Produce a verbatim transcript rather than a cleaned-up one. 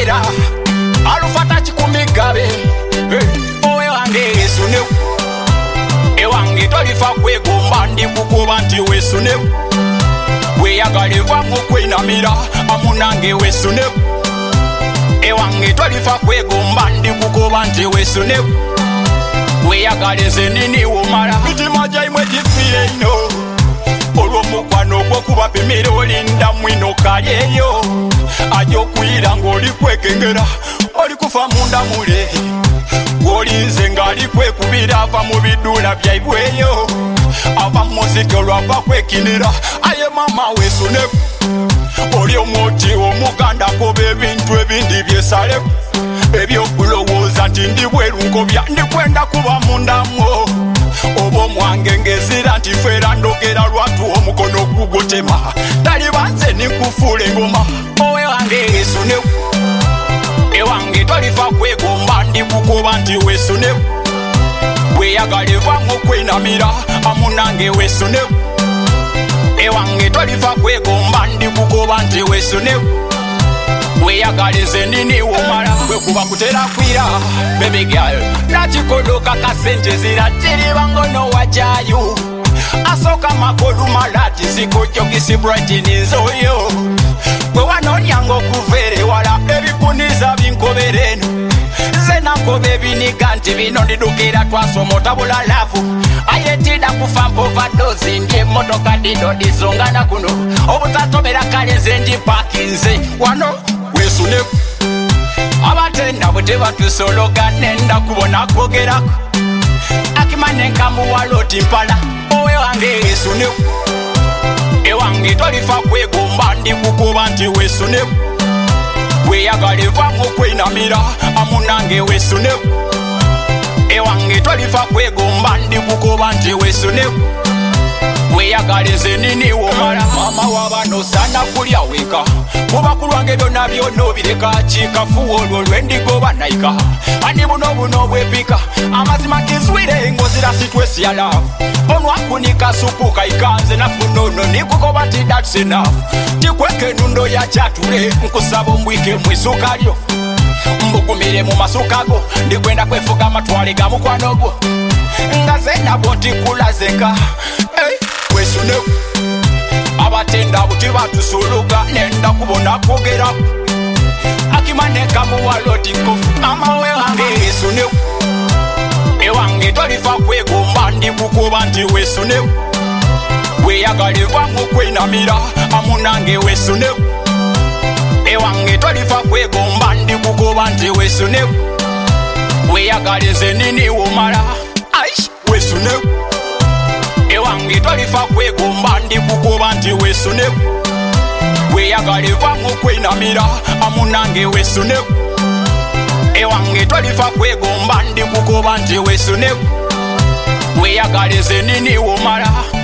kwera alufata chikumigabe owe wange Yesu ne ewange tolifa kwegomba ndi kukuba nti Yesu ne weyagale vamu kwenamira amunange Yesu ne ewange tolifa kwegomba ndi kukuba nti Yesu ne weyagale zenini womala mitima jaimwe gifire ino olw'omukwano gw'okubapimira olinda mwino kalyeyo ajo kuyira ng'oli kwekengera oli kufa munda mule gwolinze ng'ali kwekubira ava mu bidula byaibweyo ava mu muziki olwava kwekinira aye mama Yesu ne oli omwoti omugandako b'ebintu ebindi byesale ebyokulowooza nti ndi bwerunkobya ndikwenda kuba mundamwo oba omwange ngezira nti feera ndogera lwatu omukono gugotema tali banze ninkufuula engoma owe wange Yesu ne ewange tolifa kwegomba ndi kukuba nti Yesu ne weyagale vamu okwenamira amunange Yesu ne ewange tolifa kwegomba ndi kukuba nti Yesu ne weyagale zenini womala wekuba kutera kwira baby girl nakikodoka kasente zira tiri bangono wajayu asoka makolu malati zikojogisi brightini nzoyo gwe wanonyango kuvere wala ebikuniza binkobereno zenako bebiniga nti bino ndidukira twasomota bulalafu ayetida kufa mpovadozi ndi emotoka dido dizongana kuno obutatobera kale nze ndi pakinze wano Yesu ne abatenda bwe tebatusologa nenda kubona kwogerako akimane nkamuwaloti mpala owe wange Yesu ne ewange tolifa kwegomba ndi kukuba nti Yesu ne weyagale vamu okwenamira amunange Yesu ne ewange tolifa kwegomba ndi kukuba nti Yesu ne weyagale zenini womala mama wabano sana kulya weka kuba kulwange byonna byonna obireka kikafu olwo lwendigoba naika andi buno buno bwepika amazima kizwire ngozira sitwesi ya love onwakunika supu kaikanze nafunono nikukoba nti that's enough tikweke nundo ya chatule nkusaba mbwike mwisukalyo mbugumire mu masukago ndikwenda kwefuga amatwale ga mukwanogo nga zenabo ntikulazeka hey. Yesu ne abatenda buti batusuluga nenda kubona kwogera akimane kamuwaloti nkofu mama we wange Yesu ne ewange tolifa kwegomba ndi kukuba nti Yesu ne weyagale vamu okwenamira amunange Yesu ne ewange tolifa kwegomba ndi kukuba nti Yesu ne weyagale zenini womala aish Yesu ne ewange tolifa kwegomba ndi kukuba nti Yesu ne weyagale vamu okwenamira amunange Yesu ne ewange tolifa kwegomba ndi kukuba nti Yesu ne weyagale zenini womala